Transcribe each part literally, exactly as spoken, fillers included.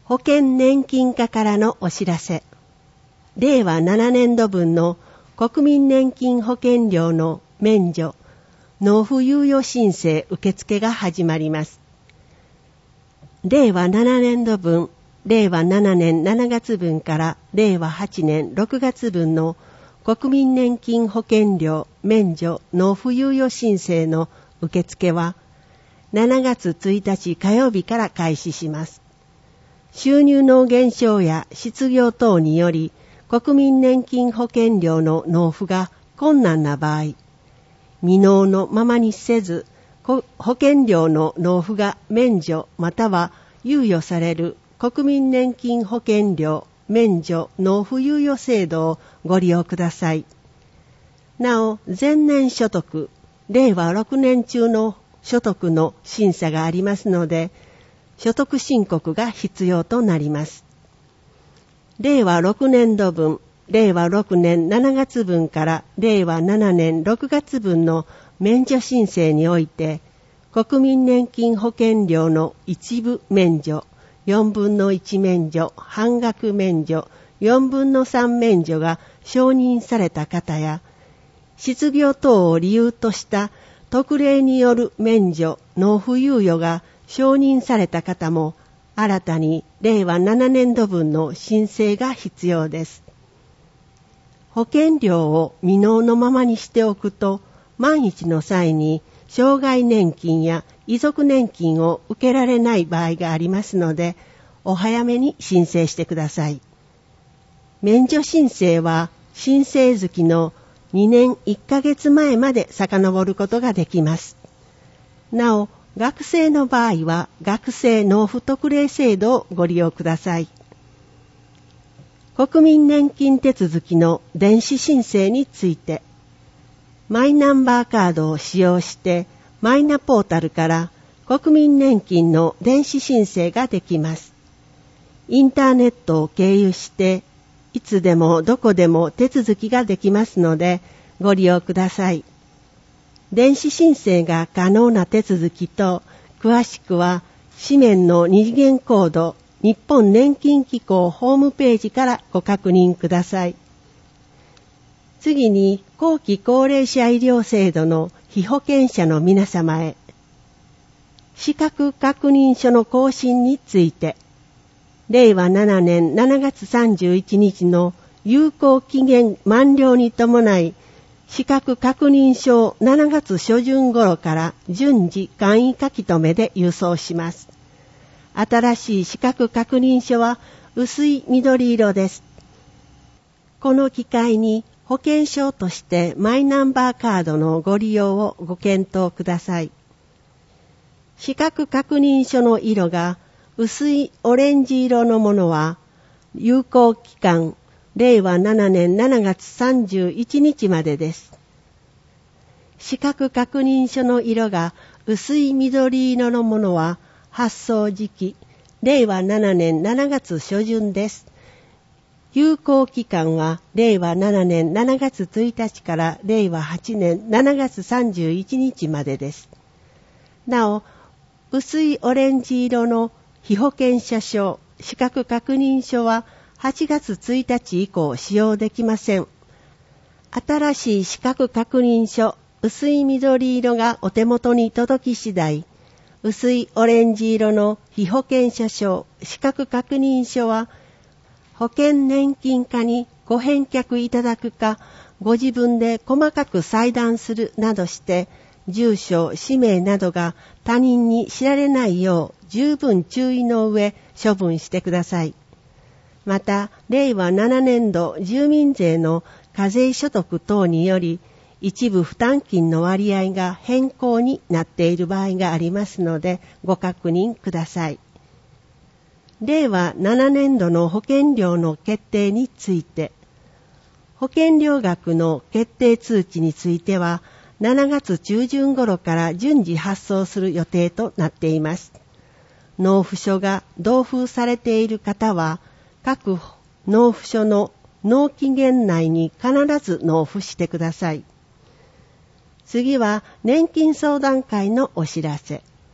保険年金課からのお知らせ。れいわななねんど分の国民年金保険料の免除、納付猶予申請受付が始まります。れいわななねんど分、れいわななねんしちがつ分かられいわはちねんろくがつ分の国民年金保険料免除納付猶予申請の受付はしちがつついたち火曜日から開始します。収入の減少や失業等により国民年金保険料の納付が困難な場合、未納のままにせず、保険料の納付が免除または猶予される国民年金保険料免除納付猶予制度をご利用ください。なお、前年所得、れいわろくねん中の所得の審査がありますので、所得申告が必要となります。れいわろくねんど分、れいわろくねんしちがつ分かられいわななねんろくがつ分の免除申請において、国民年金保険料の一部免除、よんぶんのいち免除、半額免除、よんぶんのさん免除が承認された方や、失業等を理由とした特例による免除、納付猶予が承認された方も、新たにれいわななねんど分の申請が必要です。保険料を未納のままにしておくと、万一の際に障害年金や遺族年金を受けられない場合がありますので、お早めに申請してください。免除申請は申請月のにねんいっかげつまえまで遡ることができます。なお、学生の場合は学生納付特例制度をご利用ください。国民年金手続きの電子申請について、マイナンバーカードを使用してマイナポータルから国民年金の電子申請ができます。インターネットを経由していつでもどこでも手続きができますのでご利用ください。電子申請が可能な手続きと、詳しくは紙面の二次元コード、日本年金機構ホームページからご確認ください。次に、後期高齢者医療制度の被保険者の皆様へ、資格確認書の更新について、れいわななねんしちがつさんじゅういちにちの有効期限満了に伴い、資格確認書をしちがつしょじゅん頃から順次簡易書き留めで郵送します。新しい資格確認書は薄い緑色です。この機会に保険証としてマイナンバーカードのご利用をご検討ください。資格確認書の色が薄いオレンジ色のものは有効期間れいわななねんしちがつさんじゅういちにちまでです。資格確認書の色が薄い緑色のものは発送時期れいわななねんしちがつしょじゅんです。有効期間はれいわななねんしちがつついたちかられいわはちねんしちがつさんじゅういちにちまでです。なお、薄いオレンジ色の被保険者証、資格確認書ははちがつついたち以降使用できません。新しい資格確認書、薄い緑色がお手元に届き次第、薄いオレンジ色の被保険者証、資格確認書は保険年金課にご返却いただくか、ご自分で細かく裁断するなどして、住所、氏名などが他人に知られないよう十分注意の上処分してください。また、れいわななねんど住民税の課税所得等により、一部負担金の割合が変更になっている場合がありますので、ご確認ください。れいわななねんどの保険料の決定について、保険料額の決定通知については、しちがつちゅうじゅん頃から順次発送する予定となっています。納付書が同封されている方は、各納付書の納期限内に必ず納付してください。次は年金相談会のお知らせ。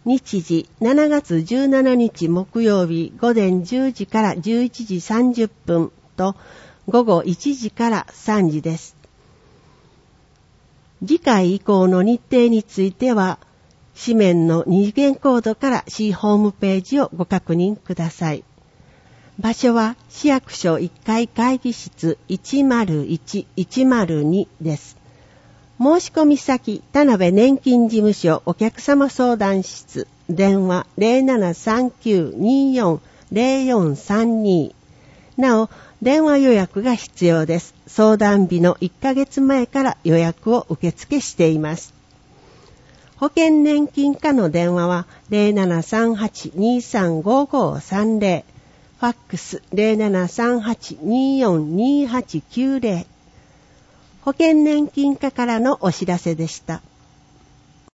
日時しちがつじゅうしちにち木曜日午前じゅうじからじゅういちじさんじゅっぷんと午後いちじからさんじです。次回以降の日程については、紙面の二元コードから市ホームページをご確認ください。場所は市役所いっかい会議室いちまるいち いちまるにです。申し込み先、田辺年金事務所お客様相談室、電話 ゼロななさんきゅう にーよん ゼロよんさんに。なお、電話予約が必要です。相談日のいっかげつまえから予約を受付しています。保険年金課の電話は ゼロななさんはち にーさんごごさんゼロ、ファックス ゼロななさんはち にーよん にーはちきゅうゼロ。保険年金課からのお知らせでした。